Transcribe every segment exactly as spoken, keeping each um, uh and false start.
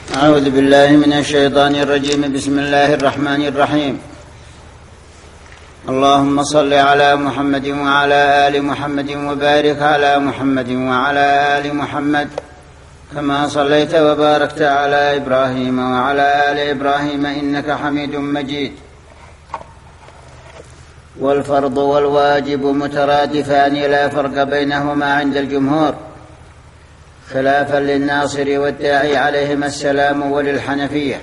أعوذ بالله من الشيطان الرجيم. بسم الله الرحمن الرحيم. اللهم صل على محمد وعلى آل محمد وبارك على محمد وعلى آل محمد كما صليت وباركت على إبراهيم وعلى آل إبراهيم إنك حميد مجيد. والفرض والواجب مترادفان لا فرق بينهما عند الجمهور، خلافا للناصر والداعي عليهما السلام وللحنفية،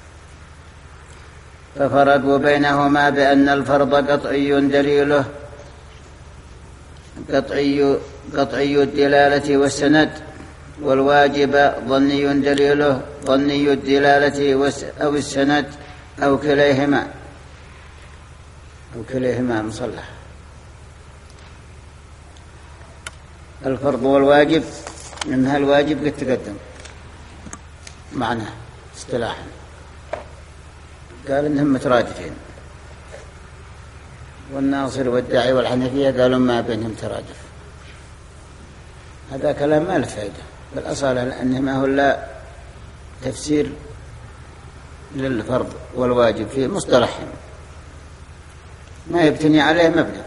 ففرقوا بينهما بأن الفرض قطعي دليله قطعي, قطعي الدلالة والسند، والواجب ظني دليله ظني الدلالة أو السند أو كليهما أو كليهما مصلح. الفرض والواجب إنها الواجب قد تقدم معناه اصطلاحا، قال إنهم مترادفين، والناصر والداعي والحنفية قالوا ما بينهم ترادف. هذا كلام ما له فائدة بالأصالة، لأنه ما هو لا تفسير للفرض والواجب في مصطلحهم، ما يبتني عليه مبنى.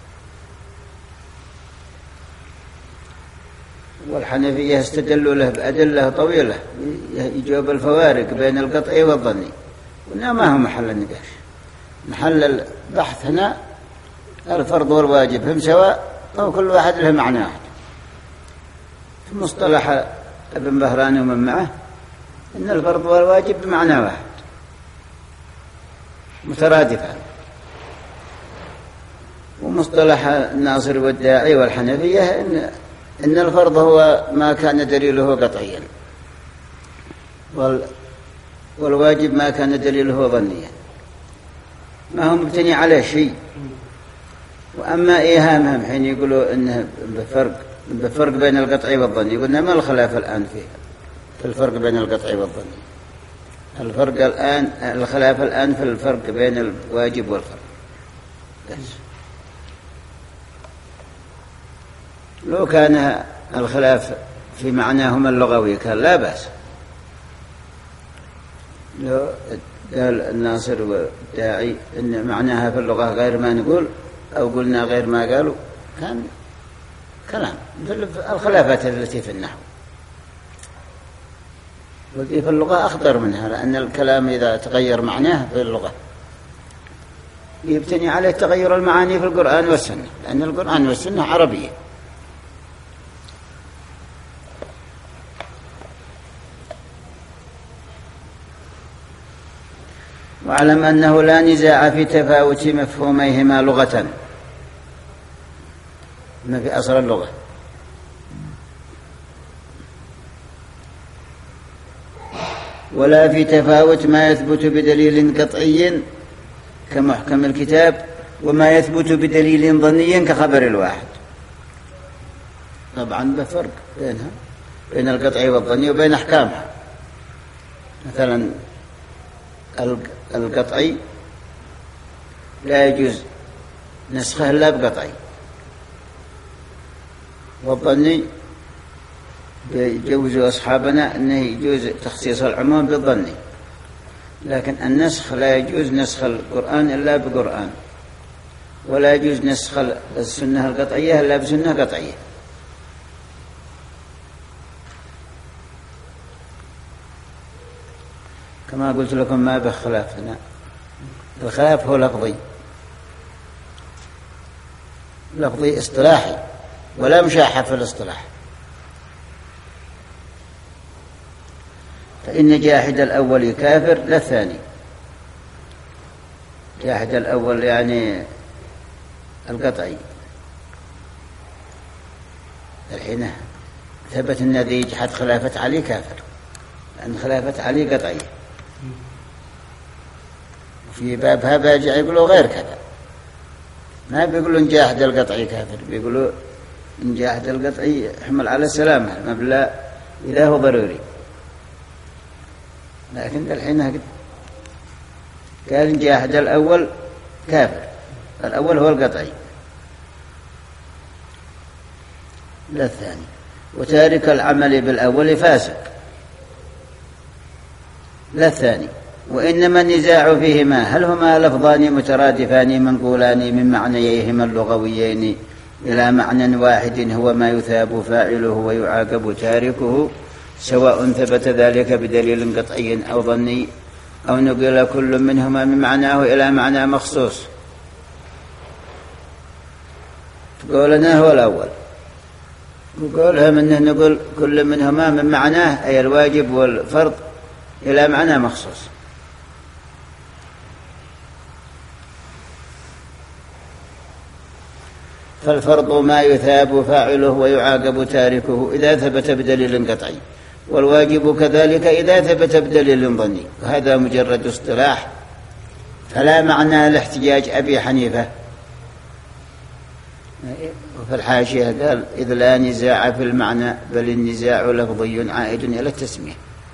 والحنفية استدلوا له بأدلة طويلة يجوب الفوارق بين القطعي والظني، وإنه ما هو محل النقاش. محل البحث هنا الفرض والواجب هم سواء أو كل واحد له معنى واحد. في مصطلح ابن بهراني ومن معه إن الفرض والواجب بمعنى واحد مترادفان. ومصطلح الناصر والداعي والحنفية إن إن الفرض هو ما كان دليله قطعيا، والواجب ما كان دليله ظنيا، ما هم مبتني على شيء. وأما إيهامهم حين يقولوا إنه بفرق بفرق بين القطعي والظني، قلنا ما الخلاف الآن فيه في الفرق بين القطعي والظني؟ الفرق الآن الخلاف الآن في الفرق بين الواجب والفرق. لو كان الخلاف في معناهما اللغوي كان لا بأس، لو قال الناصر والداعي إن معناها في اللغة غير ما نقول أو قلنا غير ما قالوا كان كلام. الخلافات التي في النحو والتي في اللغة أخطر منها، لأن الكلام إذا تغير معناه في اللغة يبتني عليه تغير المعاني في القرآن والسنة، لأن القرآن والسنة عربية. واعلم أنه لا نزاع في تفاوت مفهوميهما لغة، ما في أصل اللغة، ولا في تفاوت ما يثبت بدليل قطعي كمحكم الكتاب، وما يثبت بدليل ظني كخبر الواحد. طبعا بفرق بينها بين القطعي والظني وبين أحكامها. مثلا القطعي لا يجوز نسخه إلا بقطعي، والظني يجوز أصحابنا أنه يجوز تخصيص العموم بالظني، لكن النسخ لا يجوز نسخ القرآن إلا بقرآن، ولا يجوز نسخ السنة القطعية إلا بسنة قطعية. كما قلت لكم ما به خلاف هنا، الخلاف هو لفظي لفظي اصطلاحي، ولا مشاحة في الاصطلاح. فإن جاحد الأول كافر لا الثاني. جاحد الأول يعني القطعي، الحين ثبت أن ذي جحد خلافة علي كافر، لأن خلافة علي قطعي. في بابها باجع يقولوا غير كذا، ما بيقولوا إن جاحد القطعي كافر، بيقولوا إن جاحد القطعي يحمل على السلامة المبلغ إذا هو ضروري. لكن الحين قال إن جاحد الأول كافر، الأول هو القطعي لا الثاني. وتارك العمل بالأول فاسق، لا الثاني. وإنما النزاع فيهما هل هما لفظان مترادفان منقولان من معنييهما اللغويين إلى معنى واحد هو ما يثاب فاعله ويعاقب تاركه، سواء ثبت ذلك بدليل قطعي أو ظني، أو نقل كل منهما من معناه إلى معنى مخصوص. قولنا هو الأول، وقولهم أنه نقول كل منهما من معناه أي الواجب والفرض إلى معنى مخصوص. فالفرض ما يثاب فاعله ويعاقب تاركه إذا ثبت بدليل قطعي، والواجب كذلك إذا ثبت بدليل ظني، وهذا مجرد اصطلاح فلا معنى لاحتجاج أبي حنيفة. وفي الحاشية قال إذ لا نزاع في المعنى بل النزاع لفظي عائد إلى التسمية.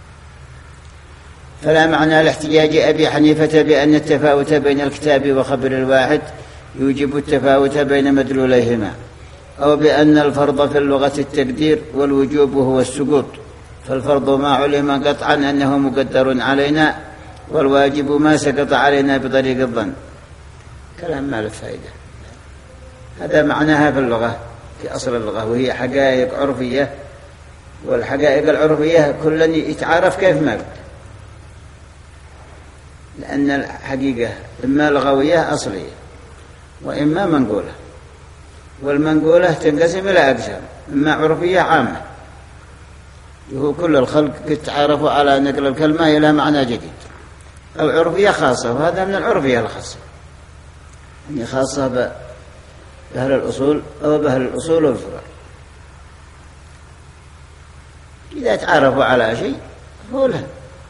فلا معنى لاحتجاج أبي حنيفة بأن التفاوت بين الكتاب وخبر الواحد يوجب التفاوت بين مدلوليهما، أو بأن الفرض في اللغة التقدير والوجوب هو السقوط، فالفرض ما علم قطعا أنه مقدر علينا، والواجب ما سقط علينا بطريق الظن. كلام ما له فائدة. هذا معناها في اللغة، في أصل اللغة، وهي حقائق عرفية، والحقائق العرفية كل يتعارف كيف ما بد، لأن الحقيقة إما لغوية أصلية وإما منقولة، والمنقولة تنقسم إلى أقسام، إما عرفية عامة وهو كل الخلق يتعارفوا على نقل الكلمة إلى معنى جديد، أو عرفية خاصة، وهذا من العرفية الخاصة، يعني خاصة بأهل الأصول أو بأهل الأصول والفروع. إذا تعارفوا على شيء هو له.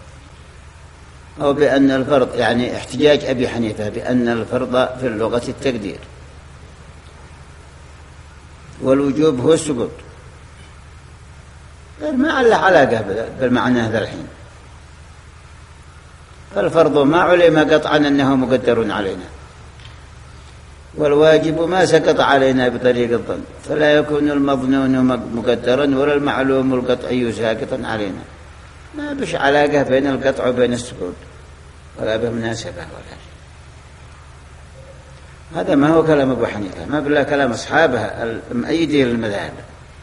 أو بأن الفرض، يعني احتجاج أبي حنيفة بأن الفرض في اللغة التقدير والوجوب هو السقوط، ما له علاقة بالمعنى هذا الحين. فالفرض ما علم قطعا أنه مقدر علينا، والواجب ما سقط علينا بطريق الظن، فلا يكون المظنون مقدرا ولا المعلوم القطعي ساقطا علينا. ما بش علاقة بين القطع وبين السقوط، ولا بمناسبة ولا شيء. هذا ما هو كلام أبو حنيفة، ما بلا كلام أصحابها المؤيدين للمذاهب.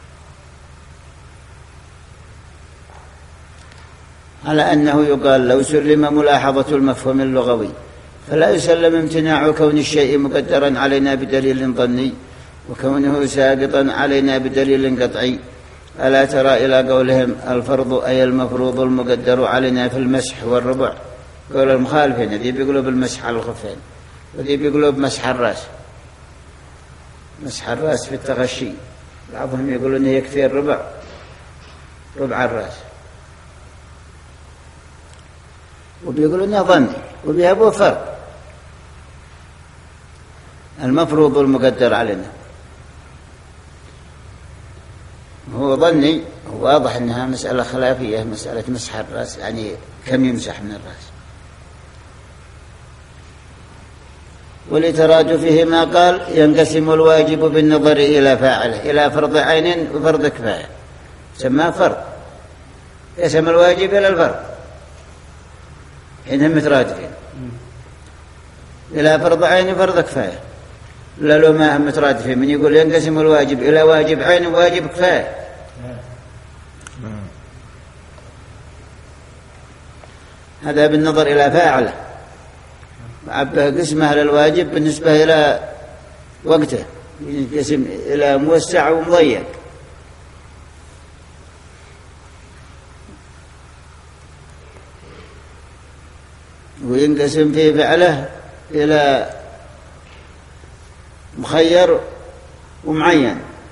على أنه يقال لو سلم ملاحظة المفهوم اللغوي فلا يسلم امتناع كون الشيء مقدرا علينا بدليل ظني وكونه ساقطا علينا بدليل قطعي. ألا ترى إلى قولهم الفرض أي المفروض المقدر علينا في المسح والربع، قول المخالفين ذي بيقولوا بالمسح على الخفين، وذي بيقولوا بمسح الرأس، مسح الرأس في التغشي، بعضهم يقولون يكفي الربع، ربع الرأس، وبيقولون ظني، وبيهبوا فرق المفروض المقدر علينا. هو ظني، هو واضح أنها مسألة خلافية، مسألة مسح الرأس، يعني كم يمسح من الرأس. ولترادفهما قال ينقسم الواجب بالنظر إلى فاعله إلى فرض عين وفرض كفاية، سماه فرض، يسمى الواجب إلى الفرض إنهم مترادفين، إلى فرض عين وفرض كفاية. لا لو ما هم مترادفين، من يقول ينقسم الواجب إلى واجب عين وواجب كفاية. هذا بالنظر إلى فاعله، وعبه قسمه للواجب بالنسبة إلى وقته، ينقسم إلى موسع ومضيق. وينقسم في فعله إلى مخير ومعين،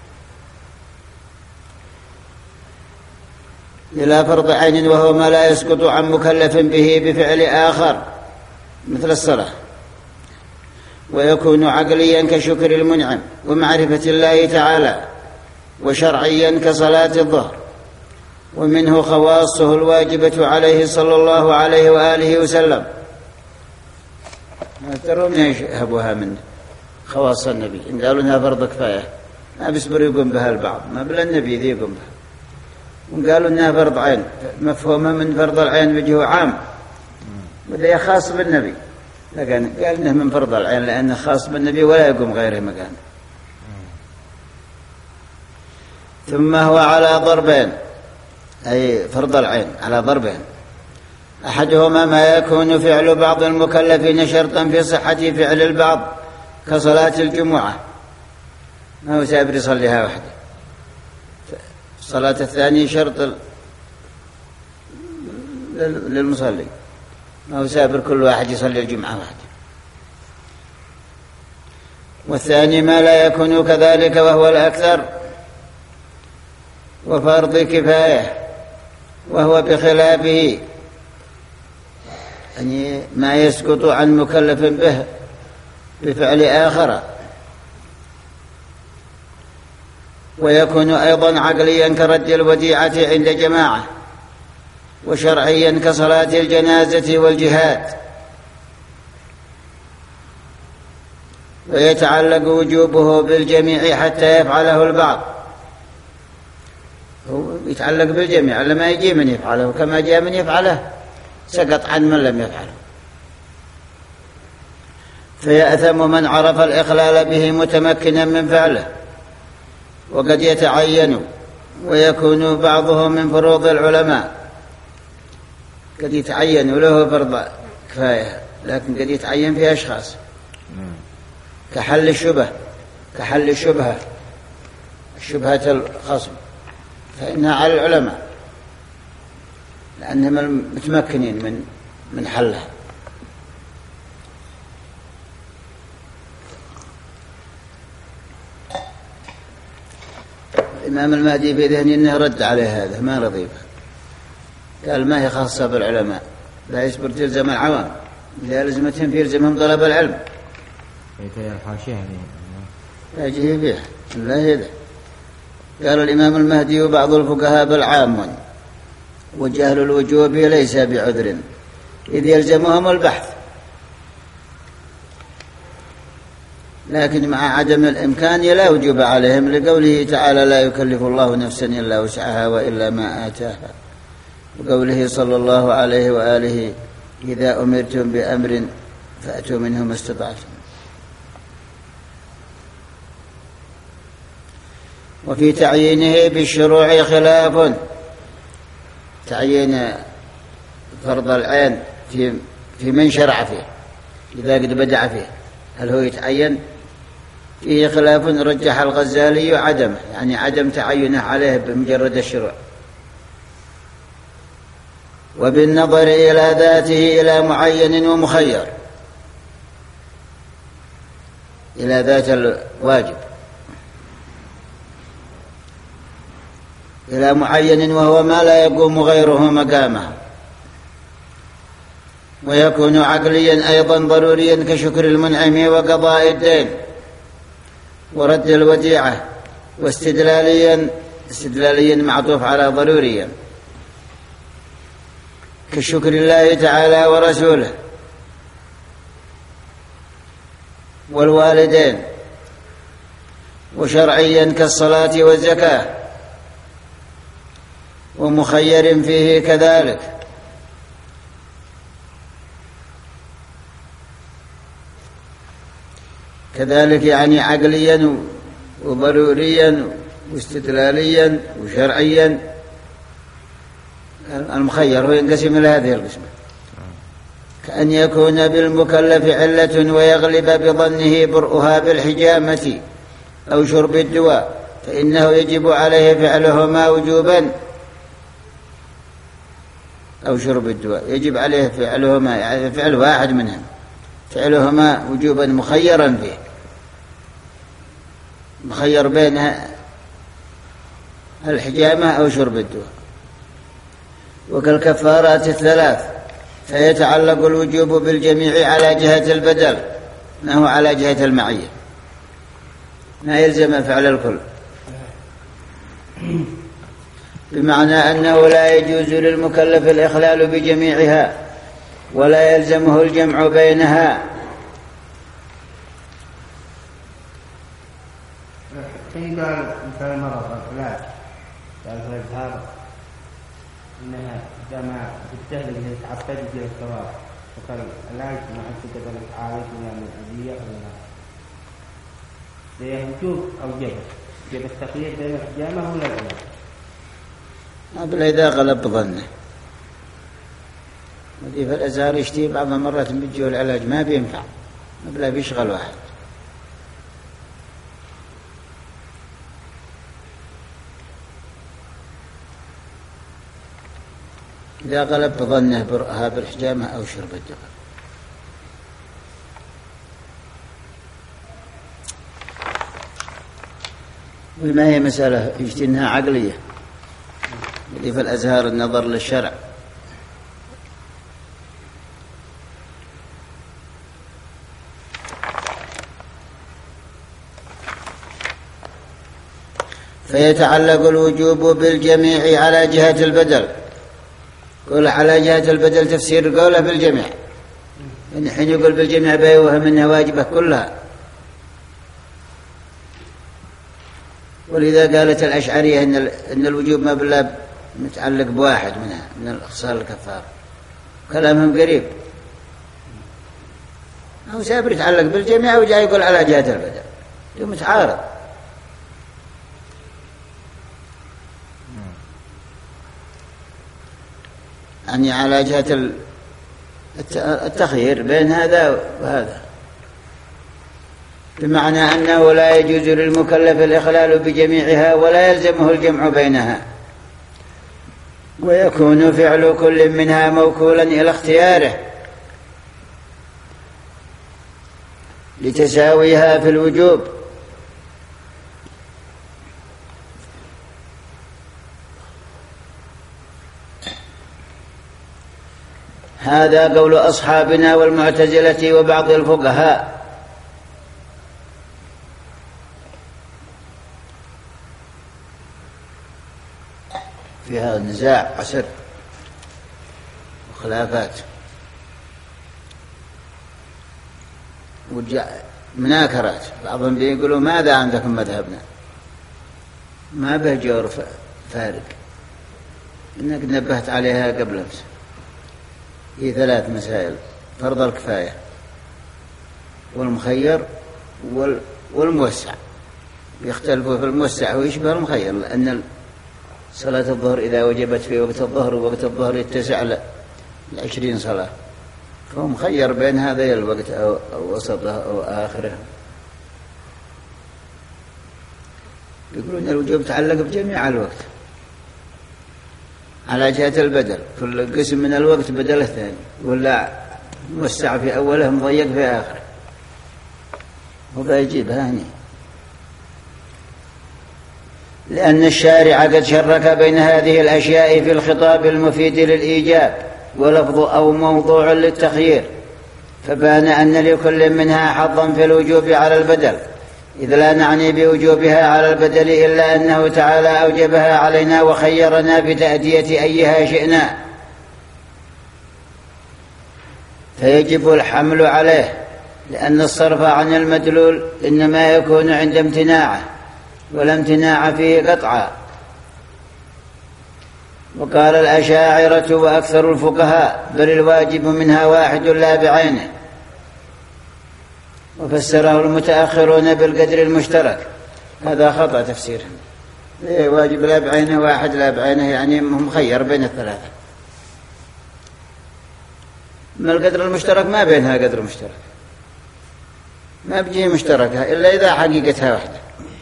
إلى فرض عين وهو ما لا يسقط عن مكلف به بفعل آخر مثل الصلاة، ويكون عقليا كشكر المنعم ومعرفة الله تعالى، وشرعيا كصلاة الظهر. ومنه خواصه الواجبة عليه صلى الله عليه وآله وسلم. ترون يشهبوها من خواص النبي، إن قالوا إنها فرض كفاية ما بيصبر يقوم بها البعض، ما بلا النبي ذي يقوم بها. وقالوا إنها فرض عين، مفهومها من فرض العين وجهه عام وذا خاص بالنبي، لكن قال إنه من فرض العين لأنه خاص بالنبي ولا يقوم غيره مكانه. ثم هو على ضربين، أي فرض العين على ضربين، أحدهما ما يكون فعل بعض المكلفين شرطا في صحة فعل البعض كصلاة الجمعة، ما هو سابر يصليها وحده. الصلاة الثانية شرط للمصلي، ما هو سابر كل واحد يصلي الجمعة وحده. والثاني ما لا يكون كذلك وهو الأكثر وفرض كفاية، وهو بخلافه، يعني ما يسقط عن مكلف به بفعل آخر. ويكون أيضا عقليا كرد الوديعة عند جماعة، وشرعيا كصلاة الجنازة والجهاد. ويتعلق وجوبه بالجميع حتى يفعله البعض، هو يتعلق بالجميع لما يجي من يفعله، كما جاء من يفعله سقط عن من لم يفعله. فيأثم من عرف الإخلال به متمكنا من فعله. وقد يتعين ويكون بعضهم من فروض العلماء، قد يتعين له فرض كفاية، لكن قد يتعين في أشخاص كحل الشبه، كحل الشبهة، الشبهة الخصم، فإنها على العلماء لأنهم متمكنين من من حلها. الإمام المهدي في ذهني أنه رد عليه هذا، ما رضي به، قال ما هي خاصة بالعلماء، لا يصبر تلزم العوام، إذا لزمتهم في يلزمهم طلب العلم. لا يجيه فيها لا هذا. قال الإمام المهدي وبعض الفقهاء بالعام وجهل الوجوب ليس بعذر إذ يلزمهم البحث، لكن مع عدم الإمكان لا وجوب عليهم، لقوله تعالى لا يكلف الله نفسا إلا وسعها وإلا ما آتاها، وقوله صلى الله عليه وآله إذا أمرتم بأمر فأتوا منه ما استطعتم. وفي تعيينه بالشروع خلاف، تعيين فرض العين في في من شرع فيه إذا قد بدع فيه، هل هو يتعين؟ فيه خلاف رجح الغزالي عدمه، يعني عدم تعينه عليه بمجرد الشروع. وبالنظر إلى ذاته إلى معين ومخير، إلى ذات الواجب إلى معين وهو ما لا يقوم غيره مقامه. ويكون عقليا أيضا ضروريا كشكر المنعم وقضاء الدين ورد الوديعة. واستدلاليا، استدلاليا معطوف على ضروريا كشكر الله تعالى ورسوله والوالدين. وشرعيا كالصلاة والزكاة. ومخير فيه كذلك. كذلك يعني عقليا وضروريا واستدلاليا وشرعيا. المخير هو ينقسم إلى هذه القسمة، كأن يكون بالمكلف علة ويغلب بظنه برؤها بالحجامة أو شرب الدواء، فإنه يجب عليه فعلهما وجوبا، أو شرب الدواء يجب عليه فعلهما، يعني فعل واحد منهم فعلهما وجوبا مخيرا فيه، مخير بين الحجامة أو شرب الدواء. وكالكفارات الثلاث فيتعلق الوجوب بالجميع على جهة البدل، ما هو على جهة المعية، ما يلزم فعل الكل، بمعنى أنه لا يجوز للمكلف الإخلال بجميعها ولا يلزمه الجمع بينها. كيف قال مثل المرض والعلاج قال في الإظهار إنها إذا ما تجتهد إذا تعبد في الثواب وكان العلاج مع كده العلاج من الأدوية ولا ده وجوب أو جبر جبر التقييد بين الحجامة ولا لا؟ قبل إذا غلب ظنه ودي في الأزهار يشتي بعض المرات بيجوا العلاج ما بينفع قبل بيشغل واحد إذا غلب ظنه برأها بالحجامة أو شرب الدقل. وما هي مسألة يجتنها عقلية اللي في الأزهار النظر للشرع فيتعلق الوجوب بالجميع على جهة البدل. قول على جهة البدل تفسير قوله بالجميع يعني حين يقول بالجميع بيوهم أنها واجبة كلها. ولذا قالت الأشعرية إن, إن الوجوب ما بلا متعلق بواحد منها من الأخصال الكفار. كلامهم قريب أو سابر يتعلق بالجميع وجاء يقول على جهة البدل يوم متعارض. يعني على جهة التخيير بين هذا وهذا بمعنى أنه لا يجوز للمكلف الإخلال بجميعها ولا يلزمه الجمع بينها ويكون فعل كل منها موكولا إلى اختياره لتساويها في الوجوب. هذا قول أصحابنا والمعتزلة وبعض الفقهاء. في هذا النزاع عسر وخلافات ومناكرات. بعضهم بيقولوا ماذا عندكم مذهبنا ما به جور فارق إنك نبهت عليها قبل أمس. هي ثلاث مسائل: فرض الكفاية والمخير والموسع. يختلفوا في الموسع ويشبه المخير لأن صلاة الظهر إذا وجبت في وقت الظهر ووقت الظهر يتسع لعشرين صلاة فهو مخير بين هذا الوقت أو, أو وسطه أو آخره. يقولون الوجوب تعلق بجميع الوقت على جهة البدل. كل قسم من الوقت بدل الثاني ولا موسع في أوله مضيق في آخره وذا يجيبها هني لأن الشارع قد شرك بين هذه الأشياء في الخطاب المفيد للإيجاب ولفظ أو موضوع للتخيير فبان أن لكل منها حظا في الوجوب على البدل إذ لا نعني بوجوبها على البدل إلا أنه تعالى أوجبها علينا وخيرنا بتأدية أيها شئنا فيجب الحمل عليه لأن الصرف عن المدلول إنما يكون عند امتناعه ولا امتناع فيه قطعا. وقال الأشاعرة وأكثر الفقهاء بل الواجب منها واحد لا بعينه وفسره المتأخرون بالقدر المشترك. هذا خطأ تفسيرهم. واجب لا بعينه واحد لا بعينه يعني مخير بين الثلاثة. ما القدر المشترك ما بينها قدر مشترك ما بيجي مشتركها إلا إذا حقيقتها واحدة.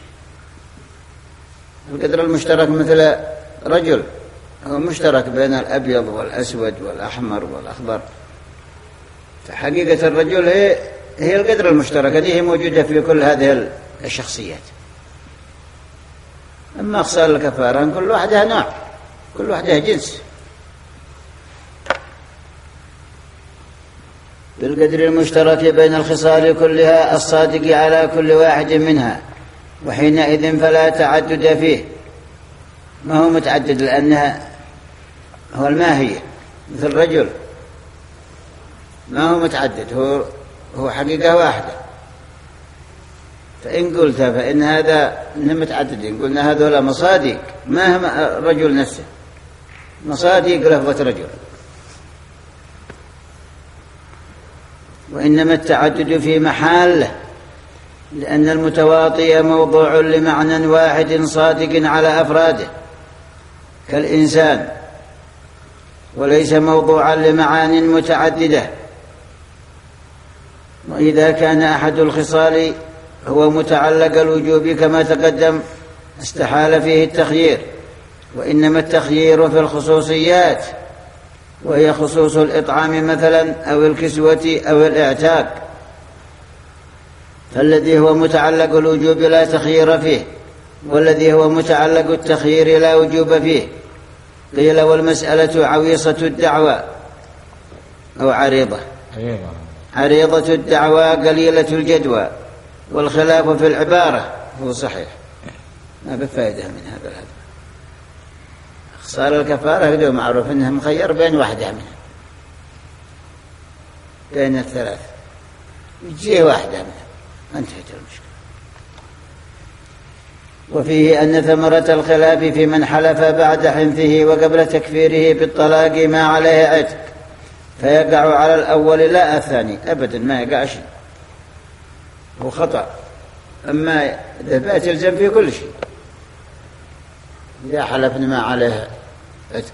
القدر المشترك مثل رجل هو مشترك بين الأبيض والأسود والأحمر والأخضر فحقيقة الرجل هي هي القدر المشترك هذه موجودة في كل هذه الشخصيات. أما أخصال الكفارة كل واحدة نوع كل واحدة جنس بالقدر المشترك بين الخصال كلها الصادق على كل واحد منها وحينئذ فلا تعدد فيه. ما هو متعدد لأنها هو الماهية مثل الرجل ما هو متعدد هو هو حقيقة واحدة. فإن قلت فإن هذا متعدد إن قلنا هذول مصادق ما هم الرجل نفسه مصادق لفظة رجل وإنما التعدد في محاله، لأن المتواطي موضوع لمعنى واحد صادق على أفراده كالإنسان، وليس موضوعا لمعان متعددة. وإذا كان أحد الخصال هو متعلق الوجوب كما تقدم استحال فيه التخيير، وإنما التخيير في الخصوصيات، وهي خصوص الإطعام مثلا أو الكسوة أو الإعتاق، فالذي هو متعلق الوجوب لا تخيير فيه، والذي هو متعلق التخيير لا وجوب فيه. قيل والمسألة عويصة الدعوى أو عريضة عريضة الدعوى قليلة الجدوى، والخلاف في العبارة هو صحيح. ما بفائدة من هذا الهدف. خصال الكفارة هذا معروف أنها مخير بين واحدة منها، بين الثلاث يجيه واحدة منها، انتهت المشكلة. وفيه أن ثمرة الخلاف في من حلف بعد حنثه وقبل تكفيره بالطلاق ما عليه عتق، فيقع على الأول لا الثاني أبدا، ما يقع شيء، هو خطأ. أما ذبات يلزم في كل شيء إذا حلفنا ما عليه عتق.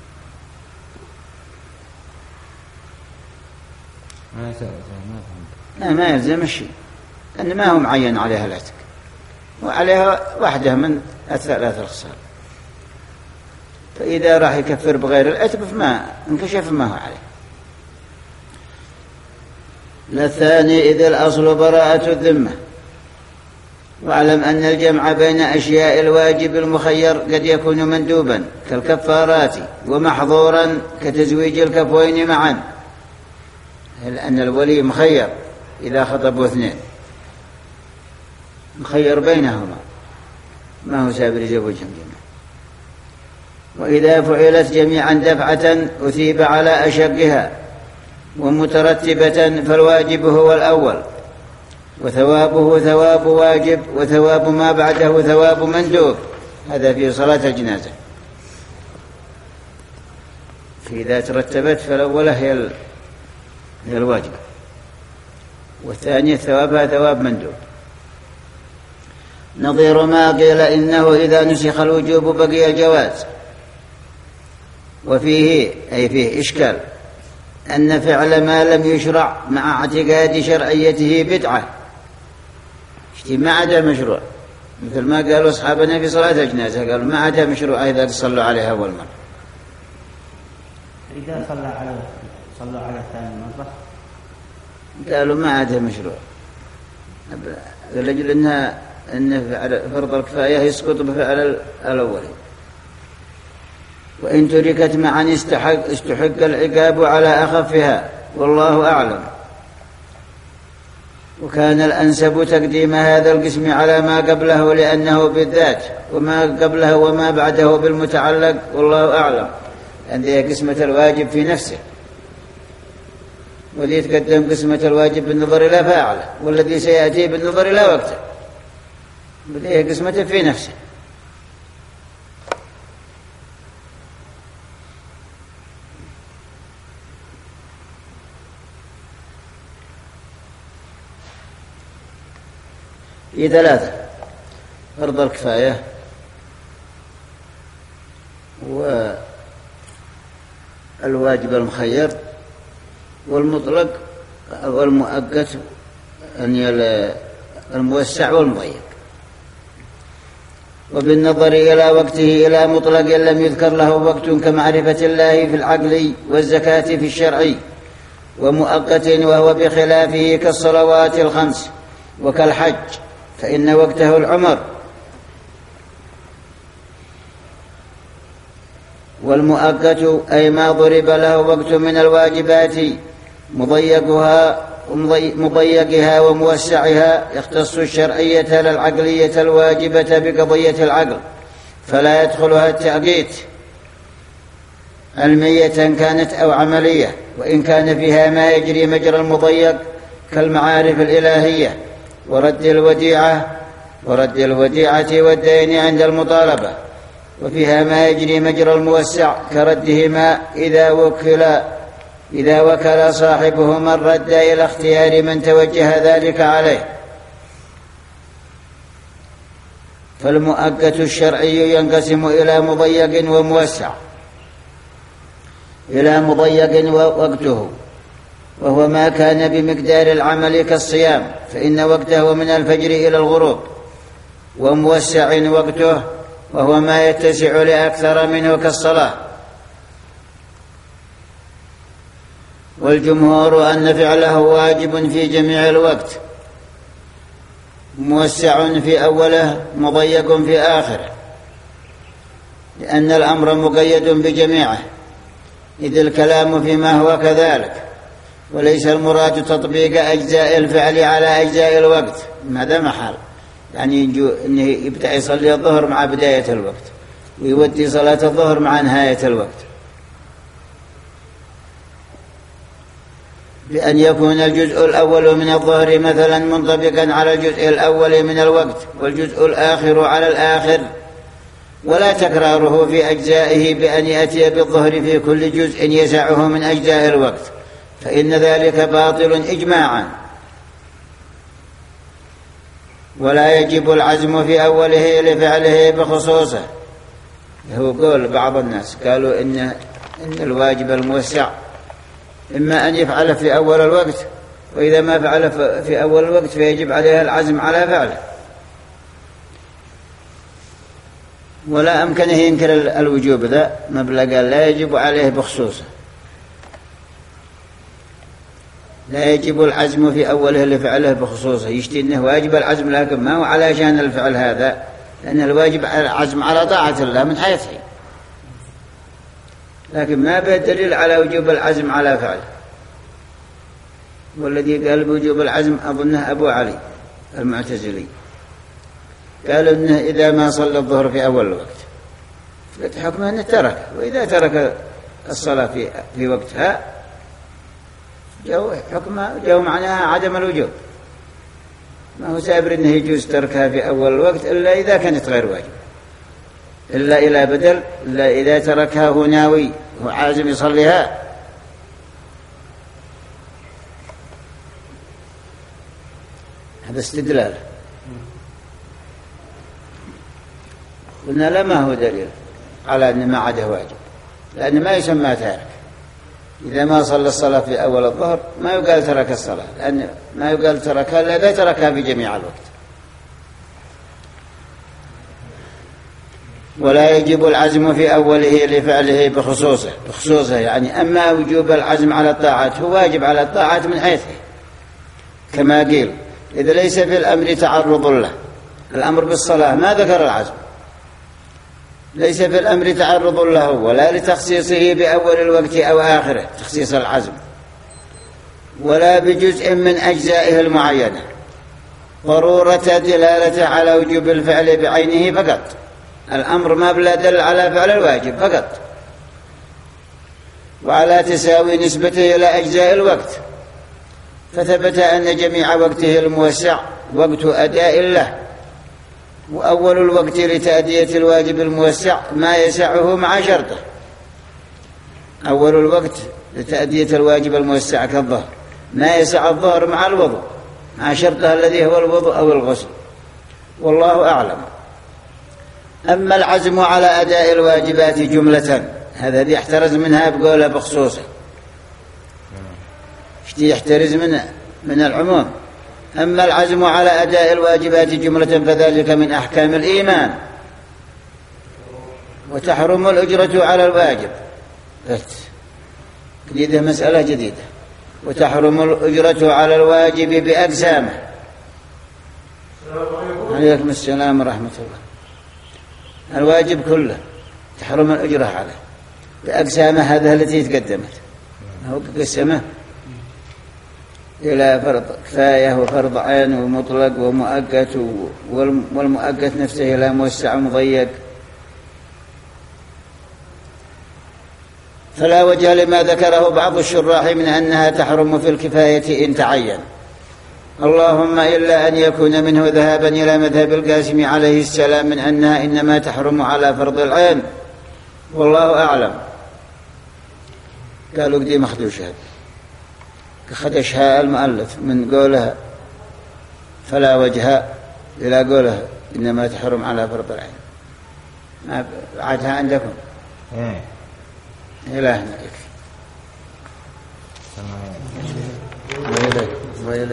لا ما يلزم الشيء، لأن ما هو معين عليها العتق، وعليها واحدة من الثلاث الخصال، فإذا راح يكفر بغير العتق فما انكشف ما هو عليه. للثاني إذ الأصل براءة الذمة. واعلم أن الجمع بين أشياء الواجب المخير قد يكون مندوبا كالكفارات، ومحظورا كتزويج الكفوين معا، لأن الولي مخير إذا خطبوا اثنين، مخير بينهما، ما هو سابر يزوجهم جميعا. وإذا فعلت جميعا دفعة أثيب على أشقها، ومترتبة فالواجب هو الأول، وثوابه ثواب واجب، وثواب ما بعده ثواب مندوب. هذا في صلاة الجنازة. فإذا ترتبت فالأولى هي الواجب، والثانية ثوابها ثواب مندوب. نظير ما قيل إنه إذا نسخ الوجوب بقي الجواز. وفيه أي فيه إشكال أن فعل ما لم يشرع مع اعتقاد شرعيته بدعة، ما عدا مشروع، مثل ما قالوا أصحابنا في صلاة الجنازة، قالوا ما عدا مشروع إذا صلوا عليها أول مرة. إذا صلى عليه صلوا على ثاني مرة قالوا ما عدا مشروع، لأجل أنها أن فرض الكفاية يسقط بفعل الأول. وإن تركت معا استحق, استحق العقاب على أخفها، والله أعلم. وكان الأنسب تقديم هذا القسم على ما قبله، لأنه بالذات، وما قبله وما بعده بالمتعلق، والله أعلم. عندها قسمة الواجب في نفسه، والذي يتقدم قسمة الواجب بالنظر إلى فاعله، والذي سيأتي بالنظر إلى وقته، والذي قسمة في نفسه. في ثلاثة: فرض الكفاية، والواجب المخير، والمطلق والمؤقت، يعني الموسع والمضيق. وبالنظر إلى وقته إلى مطلق لم يذكر له وقت كمعرفة الله في العقل والزكاة في الشرع، ومؤقت وهو بخلافه كالصلوات الخمس وكالحج، فإن وقته العمر. والمؤقت أي ما ضرب له وقت من الواجبات مضيقها مضيقها وموسعها، يختص الشرعية للعقلية الواجبة بقضية العقل، فلا يدخلها التعقيد علمية كانت أو عملية، وإن كان فيها ما يجري مجرى المضيق كالمعارف الإلهية ورد الوديعة ورد الوديعة والدين عند المطالبة، وفيها ما يجري مجرى الموسع كردهما إذا وكلا إذا وكل صاحبه من رد إلى اختيار من توجه ذلك عليه. فالمؤقت الشرعي ينقسم إلى مضيق وموسع. إلى مضيق وقته، وهو ما كان بمقدار العمل كالصيام، فإن وقته من الفجر إلى الغروب. وموسع وقته، وهو ما يتسع لأكثر منه كالصلاة. والجمهور أن فعله واجب في جميع الوقت، موسع في أوله مضيق في آخره، لأن الأمر مقيد بجميعه، إذ الكلام فيما هو كذلك. وليس المراد تطبيق أجزاء الفعل على أجزاء الوقت، هذا محال، يعني إنه يبدأ يصلي الظهر مع بداية الوقت، ويودي صلاة الظهر مع نهاية الوقت، بأن يكون الجزء الأول من الظهر مثلا منطبقا على الجزء الأول من الوقت، والجزء الآخر على الآخر، ولا تكراره في أجزائه بأن يأتي بالظهر في كل جزء يسعه من أجزاء الوقت، فإن ذلك باطل إجماعا. ولا يجب العزم في أوله لفعله بخصوصه. هو قول بعض الناس قالوا إن, إن الواجب الموسع إما أن يفعل في أول الوقت، وإذا ما فعل في أول الوقت فيجب عليه العزم على فعله، ولا أمكنه ينكر الوجوب ذا مبلغ لا يجب عليه بخصوصه. لا يجب العزم في أوله لفعله بخصوصه، يشتي أنه واجب العزم، لكن ما هو على شان الفعل هذا، لأن الواجب العزم على طاعة الله من حيث هي، لكن ما بدليل على وجوب العزم على فعله. والذي قال بوجوب العزم أظنه أبو علي المعتزلي، قال إنه إذا ما صلى الظهر في أول الوقت فحكمه أنه ترك، وإذا ترك الصلاة في, في وقتها جو حكمه جو معناها عدم الوجوب، ما هو سابر أنه يجوز تركها في أول الوقت إلا إذا كانت غير واجب، إلا إلى بدل، إلا إذا تركها هو ناوي وعازم يصليها. هذا استدلال. قلنا لا، ما هو دليل على أن ما عده واجب، لأن ما يسمى تارك. إذا ما صلى الصلاة في أول الظهر ما يقال ترك الصلاة، لأن ما يقال تركها إلا إذا تركها في جميع الوقت. ولا يجب العزم في أوله لفعله بخصوصه بخصوصه يعني أما وجوب العزم على الطاعات هو واجب على الطاعات من حيثه، كما قيل إذا ليس في الأمر تعرض له. الأمر بالصلاة ما ذكر العزم، ليس في الأمر تعرض له ولا لتخصيصه بأول الوقت أو آخره تخصيص العزم، ولا بجزء من أجزائه المعينة، ضرورة دلالة على وجوب الفعل بعينه فقط. الأمر ما بلا دل على فعل الواجب فقط، وعلى تساوي نسبته إلى أجزاء الوقت، فثبت أن جميع وقته الموسع وقت أداء له، وأول الوقت لتأدية الواجب الموسع ما يسعه مع شرطه. أول الوقت لتأدية الواجب الموسع كالظهر ما يسع الظهر مع الوضوء مع شرطه الذي هو الوضوء أو الغسل، والله أعلم. أما العزم على أداء الواجبات جملة، هذا يحترز منها بقوله بخصوصه، يحترز من من العموم. أما العزم على أداء الواجبات جملة فذلك من أحكام الإيمان، وتحرم الأجرة على الواجب. جديدة، مسألة جديدة. وتحرم الأجرة على الواجب بأقسامه. عليكم السلام ورحمة الله. الواجب كله تحرم الأجرة عليه بأقسامه، هذا التي تقدمت، هو قسمه إلى فرض كفاية وفرض عين ومطلق ومؤقت، والمؤقت نفسه إلى موسع ومضيق. فلا وجه لما ذكره بعض الشراح من أنها تحرم في الكفاية إن تعين، اللهم إلا أن يكون منه ذهابا إلى مذهب القاسم عليه السلام من أنها إنما تحرم على فرض العين، والله أعلم. قالوا قدي مخدوشة خدشها المؤلف من قولها فلا وجه إلى قولها إنما تحرم على فرض العين. ما عادها عندكم إيه إلى هنا.